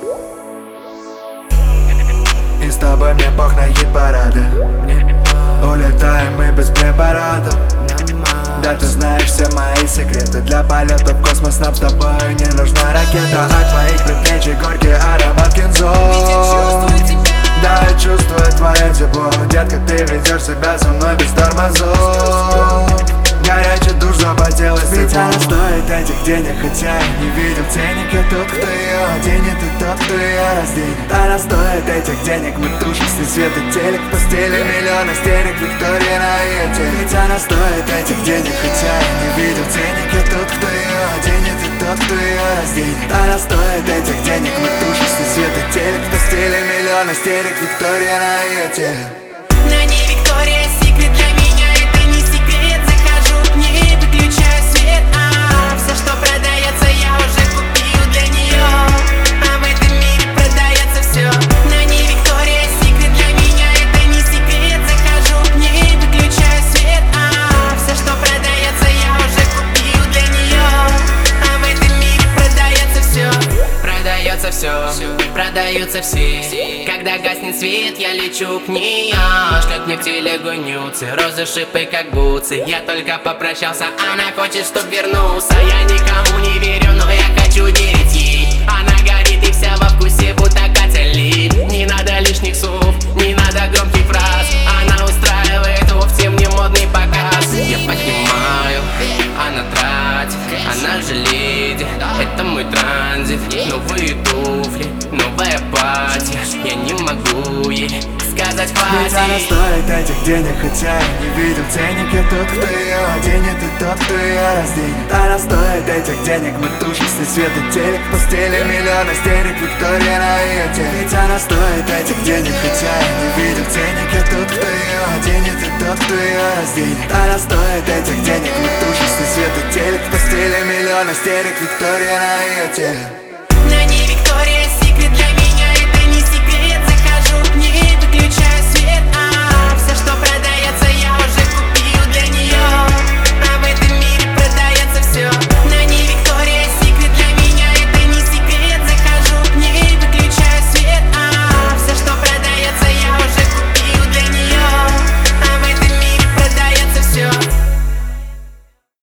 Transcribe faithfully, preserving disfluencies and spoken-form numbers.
И с тобой мне пох на хит-парады. Улетаем мы без препаратов. Да, ты знаешь все мои секреты. Для полета в космос нам с тобой не нужна ракета. От твоих предплечий горький аромат кинзо. Да, я чувствую твое тепло. Детка, ты ведешь себя со мной без тормозов. Горячий душ запотелось тепло. Ведь она стоит этих денег, хотя я не видел ценник. Я тот, кто ее оденет, и тот, кто ее разденет. Она стоит этих денег, мы тушим с ней свет и телек. В постели миллион истерик, Виктория на ее теле. Ведь она стоит этих денег, хотя я не видел ценник. Я тот, кто ее оденет, и тот, кто ее разденет. Она стоит этих денег, мы тушим с ней свет и телек. В постели миллион истерик, Виктория на ее теле. На ней Виктория секрет, для меня это не секрет. Захожу к ней, выключаю свет, а все, что продается, я уже купил для нее. А в этом мире продается все. На ней Виктория секрет, для меня это не секрет. Захожу к ней, выключаю свет, а все, что продается, я уже купил для нее. А в этом мире продается все. Продается все, продаются все. Когда гаснет свет, я лечу к ней. Шлет мне в телегу нюцы, розы, шипы, как бутсы. Я только попрощался, она хочет, чтоб вернулся. Я никому не верю, но я хочу верить ей. Она горит и вся во вкусе, будто Катя Ли. Не надо лишних слов, не надо громких фраз. Она устраивает вовсе мне модный показ. Я понимаю, она тратит, она же леди. Это мой транзит, новые туфли, новое платье. Я не могу ей сказать хватит. Ведь она стоит этих денег, хотя я не видел ценник. Я тот, кто ее оденет, и тот, кто ее разденет. Она стоит этих денег, мы тушим с ней свет и телек. В постели миллион истерик, Виктория на ее теле. Ведь она стоит этих денег, хотя я не видел ценник. Я тот, кто ее оденет, и тот, кто ее разденет. Она стоит этих денег, мы тушим с ней свет и телек. В постели миллион истерик, Виктория на ее теле. На ней Виктория секрет, для меня